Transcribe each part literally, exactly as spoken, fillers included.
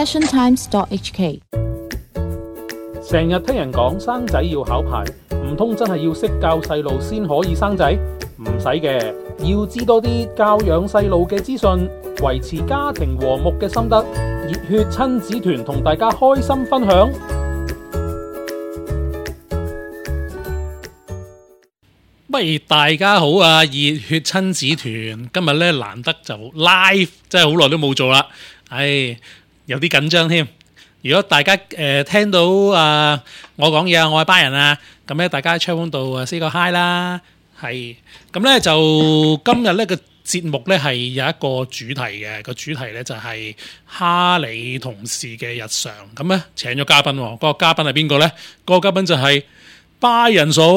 passion times dot h k。 成日聽人講生仔要考牌，唔通真係要識教細路先可以生仔？唔使嘅，要知多啲教養細路嘅資訊，維持家庭和睦嘅心得。熱血親子團同大家開心分享。喂，大家好啊！熱血親子團今日咧難得就 live， 真係好耐都冇做啦，唉，有啲緊張添。如果大家誒、呃、聽到啊、呃、我講嘢啊，我係班人啊，咁咧大家喺窗戶度啊 say 個 hi 啦，係咁咧就今日咧個節目咧係有一個主題嘅，個主題咧就係哈利同事嘅日常。咁咧請咗嘉賓，嗰、嗰個嘉賓係邊個咧？嗰、嗰個嘉賓就係巴人嫂。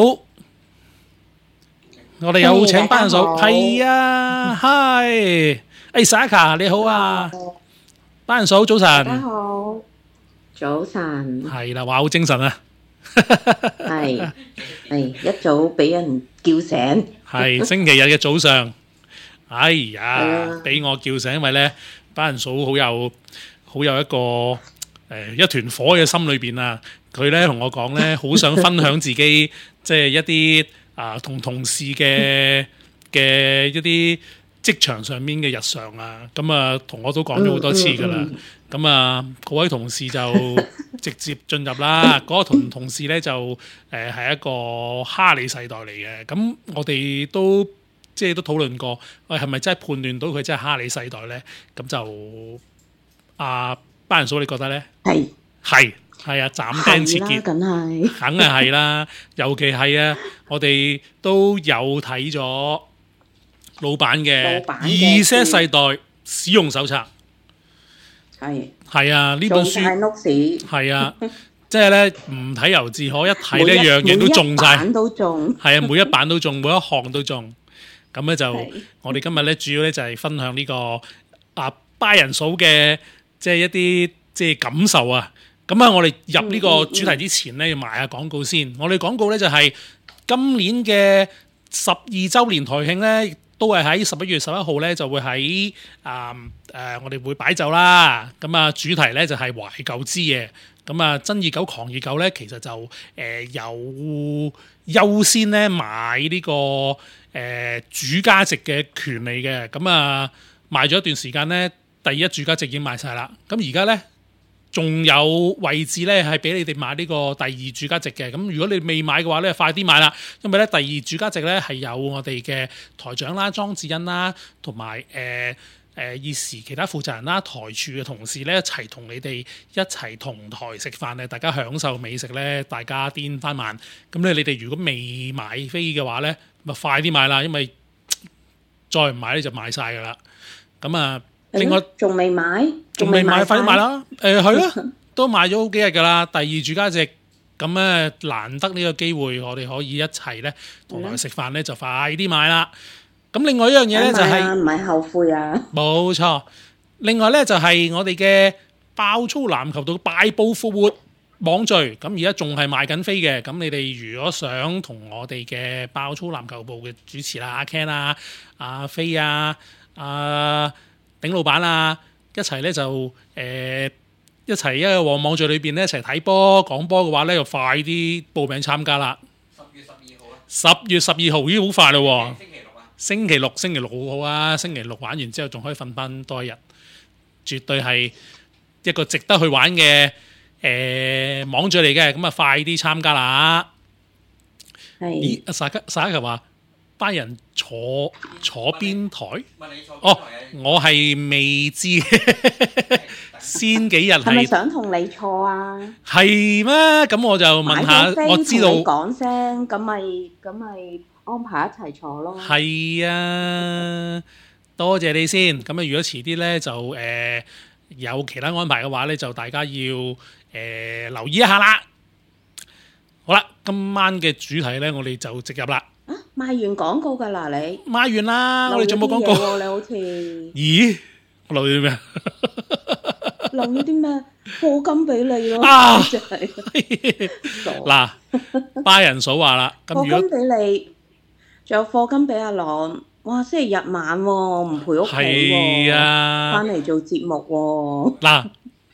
我哋有請巴人嫂，係啊 ，hi， 誒 Saka 你好啊，巴人嫂早晨。 大家好。早晨， 係啦，話好精神啊！ 係係一早俾人叫醒， 係星期日嘅早上，哎呀，俾我叫醒，因為咧，班人嫂好有好有一個誒、呃、一團火嘅心裏邊啊！佢咧同我講咧，好想分享自己即係一啲啊同同事嘅嘅一啲職場上面嘅日常啊，咁啊同我都講咗好多次噶啦。嗯嗯咁啊，各位同事就直接進入啦。嗰個同同事咧就誒係、呃、一個哈利世代嚟嘅。咁我哋都即係都討論過，喂係咪真係判斷到佢真係哈利世代咧？咁就啊，班人嫂你覺得咧？係係係啊，斬釘截鐵， 梗係梗係係啦。尤其係啊，我哋都有睇咗老闆嘅《二 Z 世代使用手冊》。 係係啊，呢本書係啊，即係咧唔睇猶自可，一睇呢樣嘢都中晒， 每一版都中， 係啊，每一版都中，每一項都中。咁咧就我哋今日咧主要咧就係分享呢個啊巴人嫂嘅即係一啲即係感受啊。咁啊，我哋入呢個主題之前咧要賣下廣告先。我哋廣告咧就係今年嘅十二週年台慶咧。都係喺十一月十一號咧，就會喺啊誒，我哋會擺酒啦。咁啊，主題咧就係懷舊之夜。咁啊，真熱狗狂熱狗咧，其實就誒、呃、有優先咧買呢、這個誒、呃、主家席嘅權利嘅。咁啊，賣咗一段時間咧，第一主家席已經賣晒啦。咁而家咧，仲有位置咧，係俾你哋買呢個第二主家席嘅。咁如果你未買嘅話咧，快啲買啦！因為咧第二主家席咧係有我哋嘅台長啦、莊智恩啦，同埋誒誒現時其他負責人啦、台柱嘅同事咧一齊同你哋一齊同台食飯咧，大家享受美食咧，大家癲翻晚。咁咧你哋如果未買飛嘅話咧，咪快啲買啦，因為再唔買咧就買晒噶啦。咁啊〜另外仲未買， 仲未買，快啲買啦！誒係咯，都買咗好幾日㗎啦。第二主家席咁咧，難得呢個機會，我哋可以一齊咧同埋食飯咧，就快啲買啦。咁另外一樣嘢咧就係唔係後悔啊！ 冇錯，另外咧就係我哋嘅爆粗籃球隊敗部復活網聚，咁而家仲係賣緊飛嘅。咁你哋如果想同我哋嘅爆粗籃球部嘅主持啦，阿 Ken 啊、阿飛啊、阿頂老闆啊，一齊咧就誒、呃、一齊一個網網聚裏邊咧一齊睇波講波嘅話咧，就快啲報名參加啦！十月十二號啊！十月十二號已經好快啦喎！星期六啊！星期六星期六好好啊！星期六玩完之後仲可以瞓翻多一日，絕對係一個值得去玩嘅誒、呃、網聚嚟嘅。咁啊，快啲參加啦！係阿沙卡沙卡話。班人坐坐邊台？哦，我係未知嘅。先幾日係咪想同你坐啊？ 係咩？咁我就問下，我知道講聲，咁咪咁咪安排一齊坐咯。 係啊，多謝你先。咁啊，如果遲啲咧就誒、呃、有其他安排嘅話咧，就大家要誒、呃、留意一下啦。好啦，今晚嘅主題咧，我哋就直入啦。 啊！賣完廣告㗎啦，你賣完啦，我哋仲冇廣告。 你好似咦？我留咗啲咩？ 留咗啲咩？課金俾你咯。 啊！ 真係嗱，巴人嫂話啦，咁如果課金俾你，仲有課金俾阿朗。哇！星期日晚喎，唔陪屋企喎， 係啊， 翻嚟做節目喎。 嗱。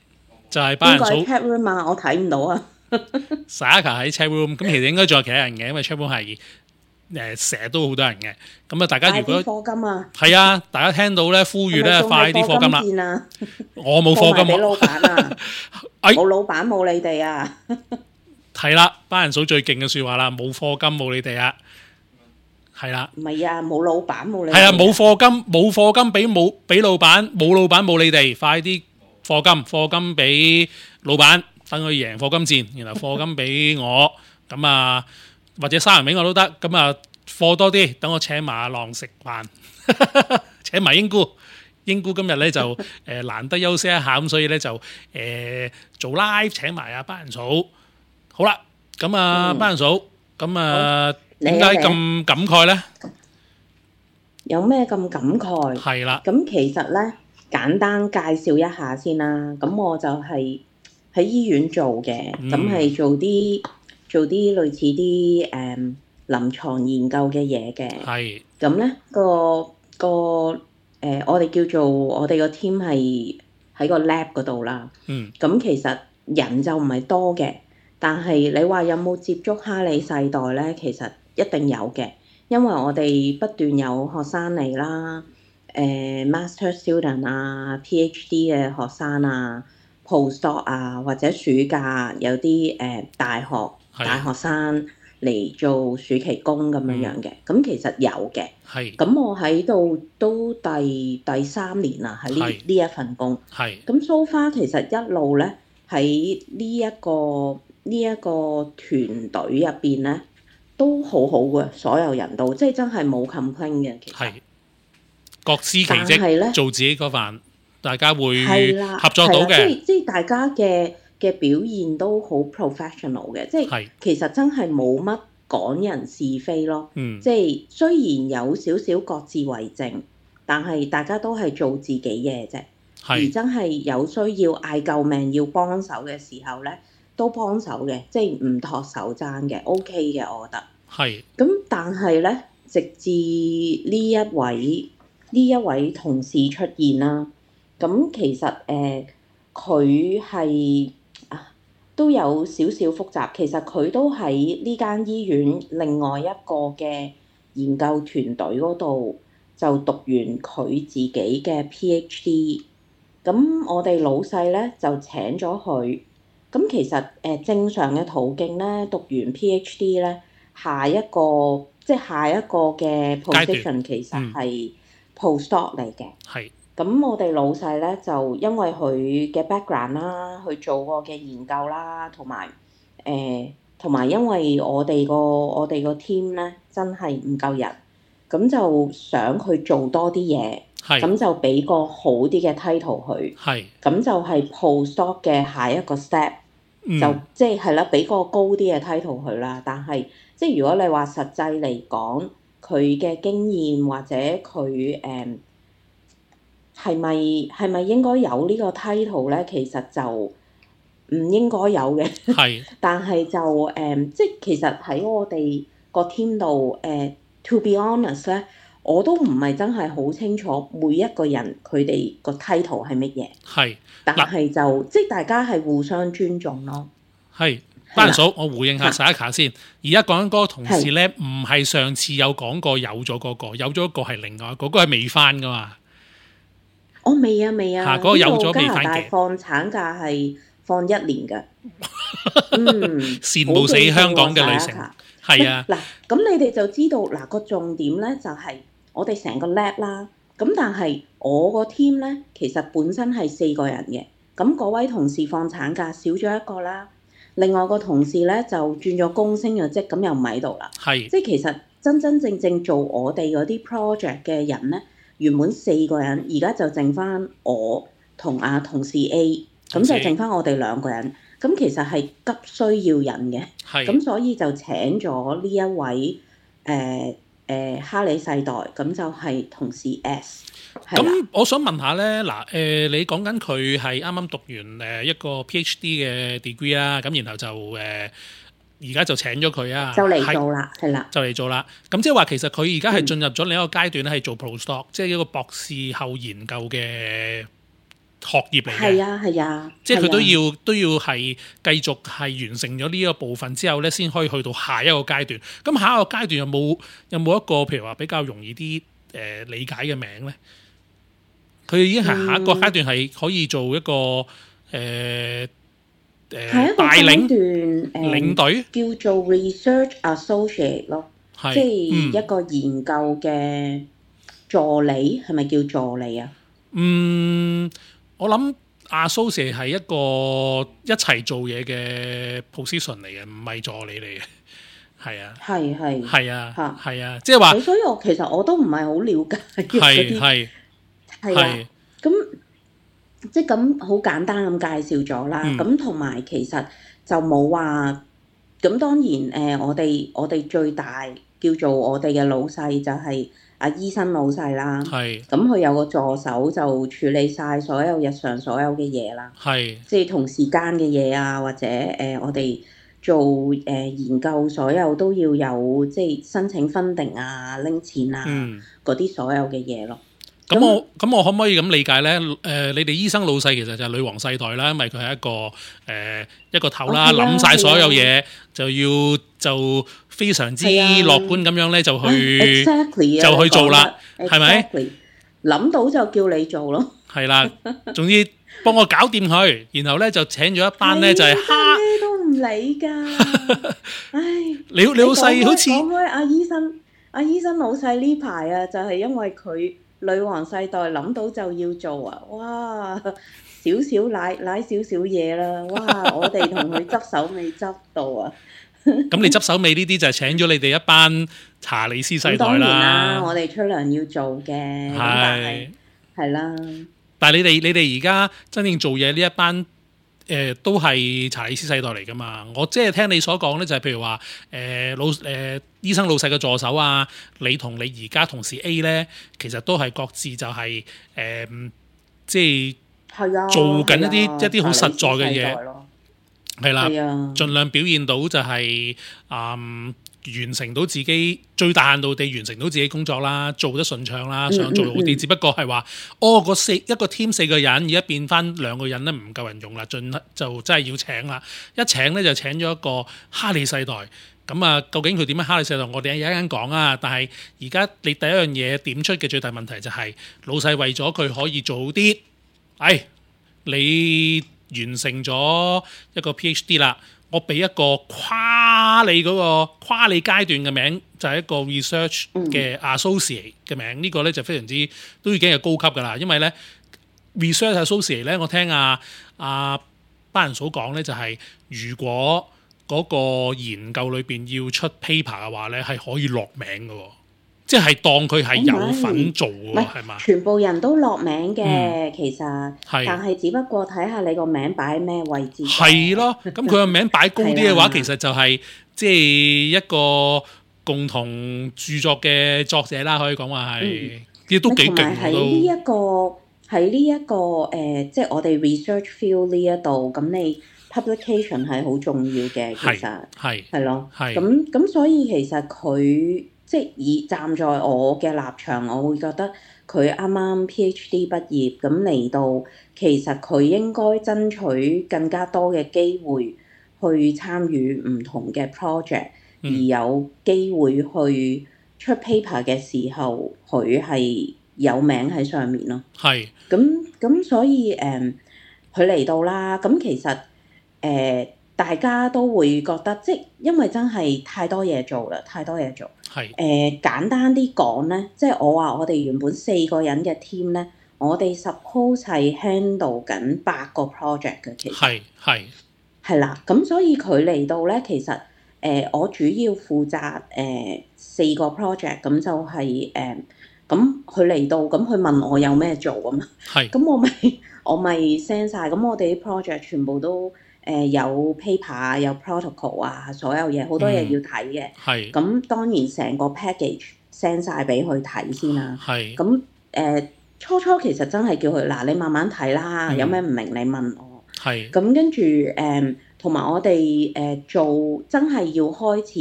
就係班人數。 邊個喺 chat room 啊？我睇唔到啊。 Sayaka 喺 chat room，咁其實應該仲有其他人嘅，因為 chat room 係誒成日都好多人嘅。咁啊，大家如果課金啊， 係啊，大家聽到咧呼籲咧，快啲課金啦！我冇課金， 俾老闆啊，冇老闆冇你哋啊。 係啦，班人數最勁嘅説話啦，冇課金冇你哋啊，係啦。 唔係啊，冇老闆冇你哋。 係啊，冇課金冇課金俾冇俾老闆，冇老闆冇你哋，快啲課金課金俾老闆。等佢贏課金戰，然後課金俾我，咁啊或者三人俾我都得，咁啊課多啲，等我請馬浪食飯，請埋英姑，英姑今日咧就誒、呃、難得休息一下，咁所以咧就誒、呃、做 live 請埋阿班人嫂，好啦，咁啊、嗯、班人嫂，咁啊點解咁感慨咧？ 有咩咁感慨？ 係啦， 咁其實咧簡單介紹一下先啦，咁我就係、是。喺醫院做嘅，咁係、嗯、做啲做啲類似啲誒、嗯、臨床研究嘅嘢嘅。係是。咁咧個個誒、呃，我哋叫做我哋個 team 係喺個 lab 嗰度啦。嗯。咁其實人就唔係多嘅，但係你話有冇接觸哈里世代咧？其實一定有嘅，因為我哋不斷有學生嚟啦，誒、呃、master student 啊 ，PhD 嘅學生啊。postdoc 啊，或者暑假有啲誒、呃、大學的大學生嚟做暑期工咁樣樣嘅，咁、嗯、其實有嘅。係的。咁我喺度都第第三年啦，喺呢呢一份工。係的。咁 so far 其實一路咧喺呢一個呢一個團隊入邊咧都好好嘅，所有人都即係真係冇 complain 嘅。其實係各司其職，做自己嗰份。大家會合作到嘅， 即係即係大家嘅嘅表現都好 professional 嘅，即係是其實真係冇乜講人是非咯。嗯，即係雖然有少少各自為政，但係大家都係做自己嘢啫。是而真係有需要嗌救命要幫手嘅時候咧，都幫手嘅，即係唔托手踭嘅 OK 嘅，我覺得。係是。咁但係咧，直至呢一位呢一位同事出現啦。咁其實誒佢係啊都有少少複雜，其實佢都喺呢間醫院另外一個嘅研究團隊嗰度就讀完佢自己嘅 PhD。咁我哋老細咧就請咗佢。咁其實誒、呃、正常嘅途徑咧，讀完 PhD 咧，下一個即係下一個嘅 position 其實係 postdoc 嚟嘅。係、嗯。咁我哋老細咧就因為佢嘅 background 啦，去做過嘅研究啦，同埋誒同埋因為我哋個我哋個 team 咧真係唔夠人，咁就想去做多啲嘢，咁是就俾個好啲嘅 title 佢，咁是就係 postdoc 嘅下一個 step，、嗯、就即係係啦，俾個高啲嘅 title 佢啦。但係即係如果你話實際嚟講，佢嘅經驗或者佢誒。呃係咪係咪應該有呢個 title 咧？其實就唔應該有嘅。係是。但係就誒、嗯，即係其實喺我哋個 team 度誒，to be honest 咧，我都唔係真係好清楚每一個人佢哋個 title 係乜嘢。係。但係就即係大家係互相尊重咯。係。班人嫂，我回應下 Sayaka 先。而家講緊嗰個同事咧，唔係上次有講過有咗嗰、嗰個，有咗一個係另外一個，嗰、嗰個係未翻噶嘛。我未啊未啊，呢、啊嗰個有咗未翻嘅。加拿大放產假係放一年㗎。嗯，羨慕死香港嘅女性。係啊。嗱，咁你哋就知道嗱個重點咧，就係我哋成個 lab 啦。咁但係我個 team 咧，其實本身係四個人嘅。咁嗰位同事放產假少咗一個啦，另外個同事咧就轉咗工升咗職，咁又唔喺度啦。係。即係其實真真正正做我哋嗰啲 project 嘅人咧。原本四個人，而家就剩翻我同阿同事 A，咁就剩翻我哋兩個人。咁其實係急需要人嘅，咁是所以就請咗呢一位誒誒、呃呃、哈里世代，咁就係同事 S。咁我想問下咧，嗱誒、呃，你講緊佢係啱啱讀完誒一個 PhD 嘅 degree 啦，咁然後就誒。呃而家就請咗佢啊， 就嚟做啦，係啦， 就嚟做啦。咁即係話其實佢而家係進入咗另一個階段咧，係做 postdoc，即係一個博士後研究嘅學業嚟嘅。 係啊係啊， 即係佢都要都要係繼續係完成咗呢一個部分之後咧，先可以去到下一個階段。咁下一個階段有冇有冇一個譬如話比較容易啲誒、呃、理解嘅名咧？佢已經係下一個階段係可以做一個誒誒帶領段、呃、領隊， 叫做 research associate 咯，即係一個研究嘅助理，係咪、嗯、叫助理啊？ 嗯，我諗 associate 係一個一齊做嘢嘅 position 嚟嘅，唔係助理嚟嘅。係啊，係係係啊，係啊，即係話， 所以我其實我都唔係好了解嗰啲，係係啦，咁即係咁好簡單咁介紹咗啦。咁同埋其實就冇話，咁當然誒、呃，我哋我哋最大叫做我哋嘅老細就係、是。阿醫生老細啦，咁佢有個助手就處理晒所有日常所有嘅嘢啦，即係同時間嘅嘢啊，或者誒、呃、我哋做誒、呃、研究所有都要有即係申請 funding 啊、拎錢啊嗰啲、嗯、所有嘅嘢咯。 咁我咁我可唔可以咁理解咧？誒、呃，你哋醫生老細其實就係女王世代啦，因為佢係一個誒、呃、一個頭啦，諗晒、哦啊、所有嘢、啊、就要就非常之樂觀咁樣咧，就去、啊 exactly、就去做啦，係咪？ 諗、exactly、到就叫你做咯。係啦，總之幫我搞掂佢，然後咧就請咗一班咧就係蝦咩都唔理㗎。唉， 你你老細好似講開阿醫生，阿醫生老細呢排啊，就係、是、因為佢。女王世代諗到就要做啊！哇，少少奶奶少少嘢啦！哇，我哋同佢執手尾執到啊！ 咁你執手尾呢啲就係請咗你哋一班查理斯世代啦。當然啦， 我哋出糧要做嘅，係係啦。 但係你哋你哋而家真正做嘢呢一班。誒、呃、都係查理斯世代嚟㗎嘛？我即係聽你所講咧，就係、是、譬如話誒、呃、老誒、呃、醫生老細嘅助手啊，你同你而家同事 A 咧，其實都係各自就係、是、誒、呃、即係做緊一啲、啊、一啲好實在嘅嘢，係啦，盡量表現到就係、是、啊。嗯完成到自己最大限度地完成到自己工作啦，做得順暢啦，想做好啲、嗯嗯嗯。只不過係話，哦，個四一個 team 四個人，而家變翻兩個人咧，唔夠人用啦，盡就真係要請啦。一請咧就請咗一個哈利世代。咁啊，究竟佢點樣哈利世代？我哋一陣間講啊。但係而家你第一樣嘢點出嘅最大問題就係、是、老細為咗佢可以做好啲，哎，你完成咗一個 PhD 啦。我俾一個跨你嗰個跨你階段嘅名，就係、是、一個 research 嘅 associate 嘅名。嗯，這個、呢個咧就非常之都已經係高級噶啦。因為咧 research associate 咧，我聽阿阿班人嫂講咧，就係、是、如果嗰個研究裏邊要出 paper 嘅話咧，係可以落名嘅。即係當佢係有份做喎，係嘛？全部人都落名嘅、嗯，其實，但係只不過睇下你個名擺喺咩位置。係咯，咁佢個名擺高啲嘅話，其實就係、是、即係一個共同著作嘅作者啦，可以講話係，亦、嗯、都幾勁喺呢一個喺呢一個誒、呃，即係我哋 research field 呢一度，咁你 publication 係好重要嘅，其實係係咯，係咁咁，所以其實佢。即係以站在我嘅立場，我會覺得佢啱啱 PhD 畢業咁嚟到，其實佢應該爭取更加多嘅機會去參與唔同嘅 project，嗯、而有機會去出 paper 嘅時候，佢係有名喺上面咯。係。咁咁所以誒，佢、嗯、嚟到啦。咁其實誒。呃大家都會覺得，即係因為真係太多嘢做啦，太多嘢做。係誒、呃、簡單啲講咧，即係我話我哋原本四個人嘅 team 咧，我哋 suppose 係 handle 緊八個 project 嘅，其實係係係啦。咁所以佢嚟到咧，其實誒、呃、我主要負責誒、呃、四個 project，咁就係誒咁佢嚟到，咁佢問我有咩做咁啊？係咁我咪我咪 send 晒，咁我哋啲 project 全部都。誒、呃、有 paper 啊，有 protocol 啊，所有嘢好多嘢要睇嘅。係、嗯。咁當然成個 package send 晒俾佢睇先啦。係。咁誒、呃、初初其實真係叫佢嗱，你慢慢睇啦、嗯，有咩唔明你問我。係。咁跟住誒，同、呃、埋我哋誒、呃、做真係要開始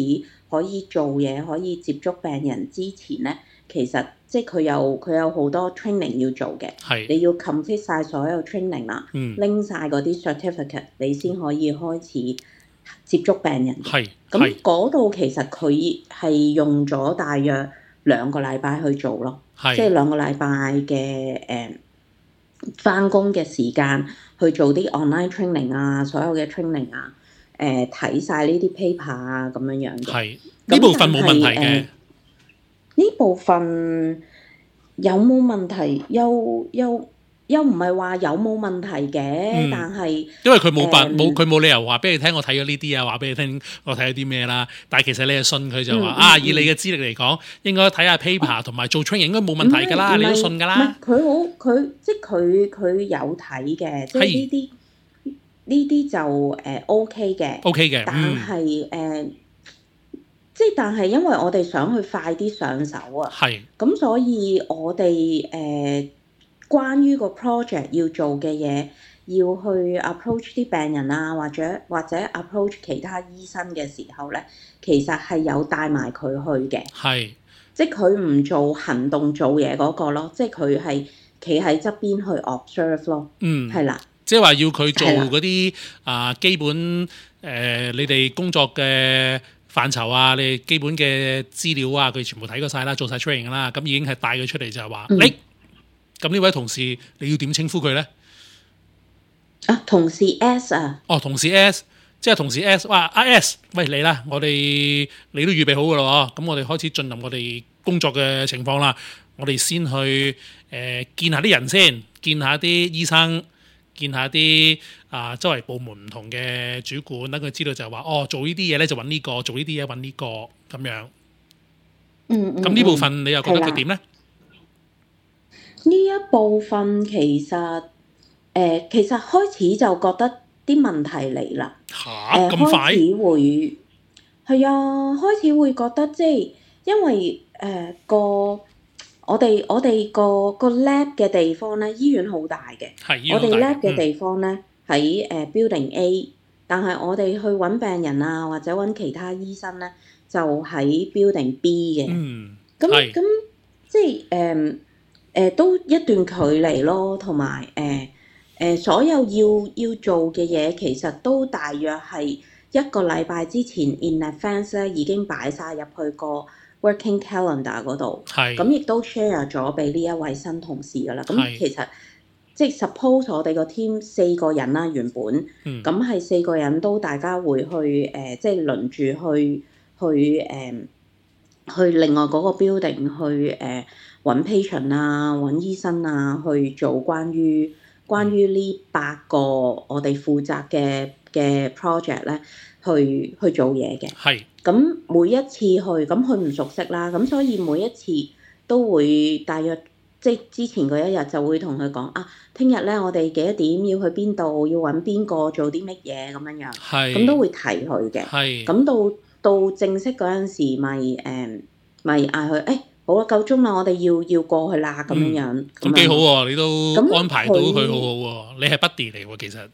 可以做嘢，可以接觸病人之前咧，其實即係佢有佢有好多 training 要做嘅。 係你要 complete 晒所有 training 啦，拎晒嗰啲 certificate，你先可以開始接觸病人。 係咁嗰度其實佢係用咗大約兩個禮拜去做咯，即係兩個禮拜嘅誒返工嘅時間去做啲 online training 啊，所有嘅 training 啊，誒睇晒呢啲 paper 啊咁樣樣嘅。 係呢部分冇問題嘅。 呢、呃、部分有冇問題？又又又唔係話有冇問題嘅，嗯、但係因為佢冇辦冇佢冇理由話俾你聽，我睇咗呢啲啊，話俾你聽我睇咗啲咩啦。但係其實你係信佢就話、嗯、啊，以你嘅資歷嚟講，應該睇下 paper 同埋做 training 應該冇問題㗎啦，你都信㗎啦。 佢好佢即係佢佢有睇嘅，即係呢啲呢啲就誒、呃、OK 嘅 OK 嘅， 但係誒。嗯呃即係，但係因為我哋想去快啲上手啊，係咁，所以我哋誒、呃、關於個 project 要做嘅嘢，要去 approach 啲病人啊，或者或者 approach 其他醫生嘅時候咧，其實係有帶埋佢去嘅，係即係佢唔做行動做嘢嗰個咯，即係佢係企喺側邊去 observe 咯，嗯，係啦， 即係話要佢做嗰啲啊基本誒、呃、你哋工作嘅範疇啊，你基本嘅資料啊，佢全部睇過晒啦，做晒 training 啦，咁已經係帶佢出嚟就係話，你咁呢位同事你要點稱呼佢咧？ 啊，同事 S 啊， 哦，同事 S， 即係同事 S， 哇，阿 S， 喂嚟啦，我哋你都預備好噶啦，咁我哋開始進入我哋工作嘅情況啦，我哋先去誒、呃、見下啲人先，見下啲醫生。見下啲啊周圍部門唔同嘅主管，等佢知道就係話，哦，做呢啲嘢咧就揾呢個，做呢啲嘢揾呢個咁樣。 嗯嗯。 咁呢部分你又覺得佢點咧？ 呢一部分其實誒、呃，其實開始就覺得啲問題嚟啦。 嚇咁快？ 開始會係啊，開始會覺得即係因為誒、呃、個。我哋我哋個個 lab 嘅地方咧，醫院好大嘅。係，我哋 lab 嘅地方咧喺誒 building A，但係我哋去揾病人啊，或者揾其他醫生咧，就喺 building B 嘅。嗯，咁咁即係誒誒都一段距離咯，同埋誒誒所有要要做嘅嘢，其實都大約係一個禮拜之前 in advance 咧已經擺晒入去個working calendar 嗰度，咁亦都 share 咗俾呢一位新同事噶啦。咁其實即係 suppose 我哋個 team 四個人啦，原本，咁係、嗯、四個人都大家會去誒、呃，即係輪住去去誒、呃，去另外嗰個 building 去誒揾、呃、patient 啊，揾醫生啊，去做關於關於呢八個我哋負責嘅嘅 project 咧，去去做嘢嘅。係。咁每一次去，咁佢唔熟悉啦，咁所以每一次都會大約即係之前嗰一日就會同佢講啊，聽日咧我哋幾多點要去邊度，要揾邊個做啲乜嘢咁樣樣，係咁都會提佢嘅。係咁到到正式嗰陣時，咪誒咪嗌佢誒好啦，夠鐘啦，我哋要要過去啦咁樣樣。 咁幾好喎，你都安排到佢好好喎，你係 buddy 嚟喎，其實。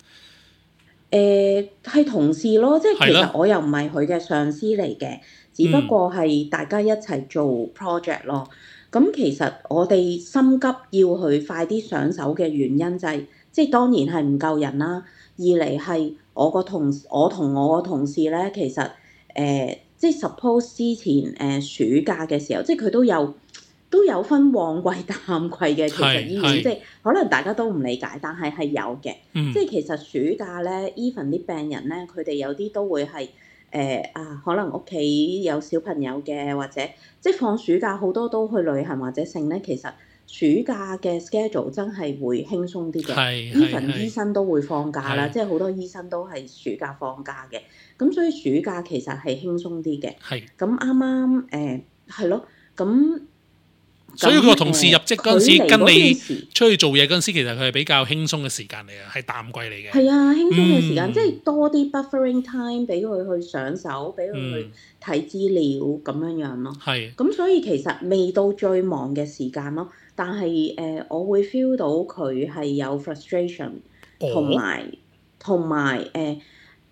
誒係、呃、同事咯，即係其實我又唔係佢嘅上司嚟嘅，的只不過係大家一齊做 project 咯。咁、嗯、其實我哋心急要去快啲上手嘅原因就係、是，即係當然係唔夠人啦。二嚟係我個同我同我個同事咧，其實誒、呃、即係 suppose 之前誒、呃、暑假嘅時候，即係佢都有。都有分旺季淡季嘅，其實醫院即係可能大家都唔理解，但係係有嘅。嗯、即係其實暑假咧 even 啲病人咧，佢哋有啲都會係誒、呃、啊，可能屋企有小朋友嘅，或者即係放暑假好多都去旅行或者剩咧。其實暑假嘅 schedule 真係會輕鬆啲嘅。even 醫生都會放假啦，即係好多醫生都係暑假放假嘅。咁所以暑假其實係輕鬆啲嘅。係咁啱啱誒係咯，咁。 所以佢個同事入職嗰陣時，跟你出去做嘢嗰陣時，其實佢係比較輕鬆嘅時間嚟嘅，係淡季嚟嘅。 係啊，輕鬆嘅時間，嗯、即係多啲 buffering time 俾佢去上手，俾佢去睇資料咁樣樣咯。係。咁所以其實未到最忙嘅時間咯，但係誒、呃，我會 feel 到佢係有 frustration，同埋同埋誒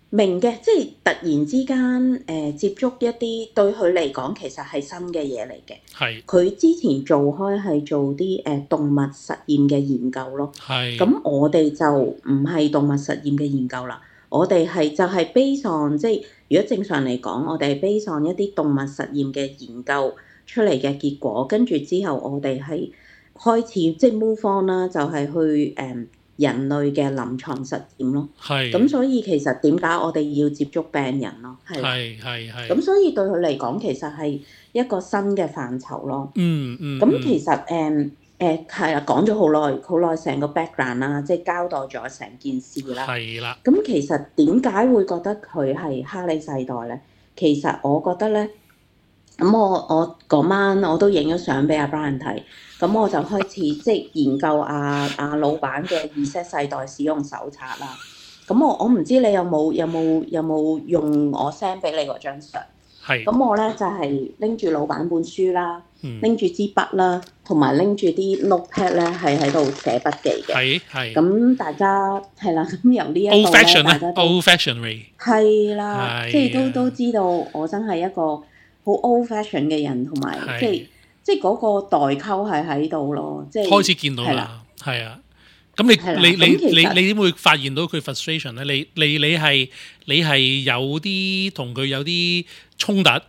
明嘅，即係突然之間誒、呃、接觸一啲對佢嚟講其實係新嘅嘢嚟嘅。 係。 佢之前做開係做啲誒、呃、動物實驗嘅研究咯。 係。 咁我哋就唔係動物實驗嘅研究啦，我哋係就係 base on 即係如果正常嚟講，我哋係 base on 一啲動物實驗嘅研究出嚟嘅結果，跟住之後我哋係開始即係 move on 啦，就係去誒。呃人類嘅臨床實驗咯，係咁，所以其實點解我哋要接觸病人咯？係係係係咁，所以對佢嚟講，其實係一個新嘅範疇咯。 嗯嗯。 咁其實誒誒係啦，講咗好耐好耐成個 background 啦，即係交代咗成件事啦。 係啦。 咁其實點解會覺得佢係哈利世代咧？其實我覺得咧，咁我我嗰晚我都影咗相俾阿 Brian 睇。咁我就開始即係研究阿、啊、阿、啊、老闆嘅 Z 世代使用手冊啦。咁我我唔知你有冇有冇有冇用我 send 俾你嗰張相？係。咁我咧就係拎住老闆本書啦，拎住支筆啦，同埋拎住啲 notepad 咧，係喺度寫筆記嘅。係係。咁大家係啦，咁由呢一個咧， fashion, 大家都 old fashion way 係啦，即係都都知道我真係一個好 old fashion 嘅人，同埋即係。即係嗰個代溝係喺度咯，即係開始見到啦，係啊。咁你你你你你點會發現到佢 frustration 咧？你你你係你係有啲同佢有啲衝突？誒、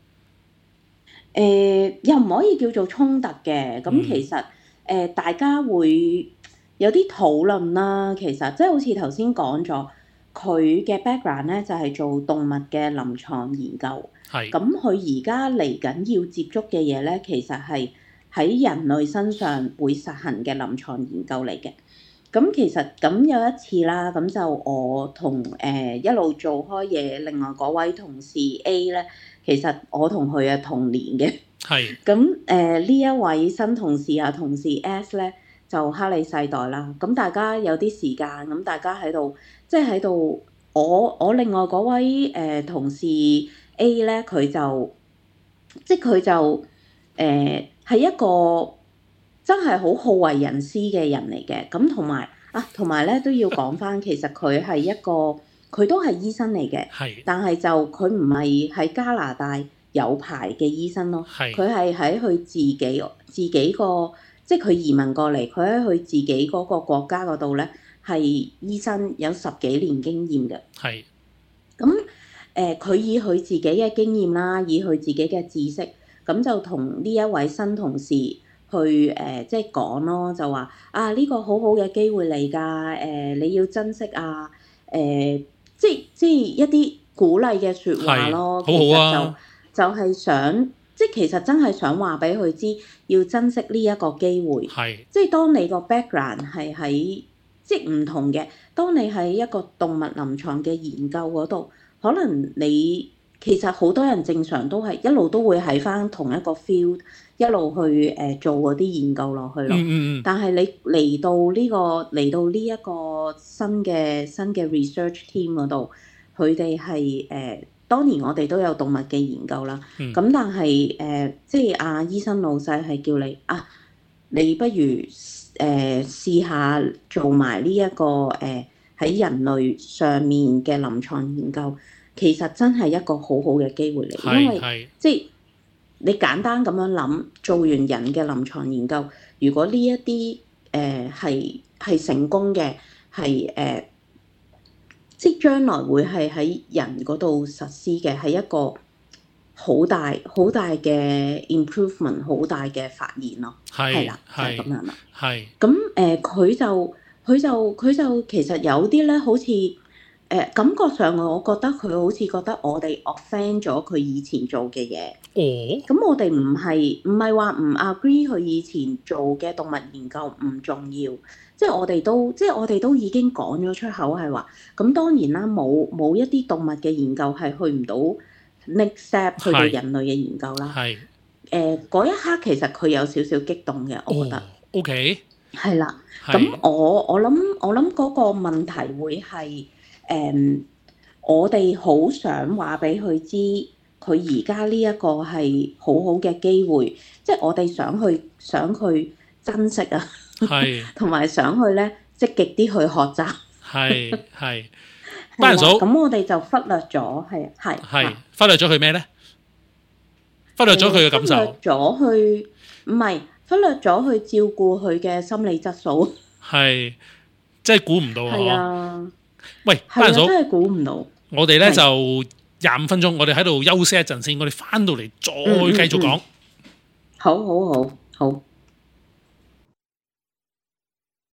呃，又唔可以叫做衝突嘅。咁其實誒、嗯呃，大家會有啲討論啦。其實即係好似頭先講咗，佢嘅 background 咧就係、是、做動物嘅臨床研究。係，咁佢而家嚟緊要接觸嘅嘢咧，其實係喺人類身上會實行嘅臨床研究嚟嘅。咁其實咁有一次啦，咁就我同誒、呃、一路做開嘢，另外嗰位同事 A 咧，其實我同佢係同年嘅。係。咁誒呢一位新同事啊，同事 S 咧就哈利世代啦。咁大家有啲時間，咁大家喺度，即係喺度，我我另外嗰位誒、呃、同事。A 咧佢就即係佢就誒係、呃、一個真係好好為人師嘅人嚟嘅。咁同埋啊，同埋咧都要講返，其實佢係一個佢都係醫生嚟嘅，但係就佢唔係喺加拿大有牌嘅醫生咯，佢係喺佢自己自己個即係佢移民過嚟，佢喺佢自己嗰個國家嗰度咧係醫生，有十幾年經驗嘅。係咁。誒佢、呃、以佢自己嘅經驗啦，以佢自己嘅知識，咁就同呢一位新同事去誒、呃，即係講咯，就話啊呢、這個好好嘅機會嚟㗎，誒、呃、你要珍惜啊，誒、呃、即係即係一啲鼓勵嘅説話咯，好好啊，就就係想即係其實真係想話俾佢知，要珍惜呢一個機會，係即係當你個 background 係喺即係唔同嘅，當你喺一個動物臨床嘅研究嗰度。可能你其實好多人正常都係一路都會喺返同一個 field 一路去誒、呃、做嗰啲研究落去咯。嗯嗯，但係你嚟到呢、這個嚟到呢一個新嘅新嘅 research team 嗰度，佢哋係誒當然我哋都有動物嘅研究啦。咁、嗯、但係誒、呃、即係阿、啊、醫生老細係叫你啊，你不如誒、呃、試下做埋呢一個誒。呃喺人類上面嘅臨床研究，其實真係一個好好嘅機會嚟，因為即係你簡單咁樣諗，做完人嘅臨床研究，如果呢一啲誒係係成功嘅，係誒、呃、即係將來會係喺人嗰度實施嘅，係一個好大好大嘅 improvement， 好大嘅發現咯。係啦，就係、是、咁樣啦。係咁誒，佢、呃、就。佢就佢就其實有啲咧，好似誒、呃、感覺上，我覺得佢好似覺得我哋 offend 咗佢以前做嘅嘢。哦，咁我哋唔係唔係話唔 agree 佢以前做嘅動物研究唔重要，即係我哋都即係我哋都已經講咗出口係話，咁當然啦，冇冇一啲動物嘅研究係去唔到 next step 去到人類嘅研究啦。係誒嗰一刻其實佢有少少激動嘅，我覺得。O K。係啦，咁我我諗我諗嗰個問題會係誒、嗯，我哋好想話俾佢知，佢而家呢一個係好好嘅機會，即係我哋想去想去珍惜啊，係，同埋想去咧積極啲去學習，係係班人數咁我哋就忽略咗，係係係忽略咗佢咩咧？忽略咗佢嘅感受， 忽略咗佢唔係忽略咗佢照顧佢嘅心理質素， 係真係估唔到啊！ 係啊， 喂，班人數真係估唔到。 我哋咧就廿五分鐘，我哋喺度休息一陣先，我哋翻到嚟再繼續講。 好好好好。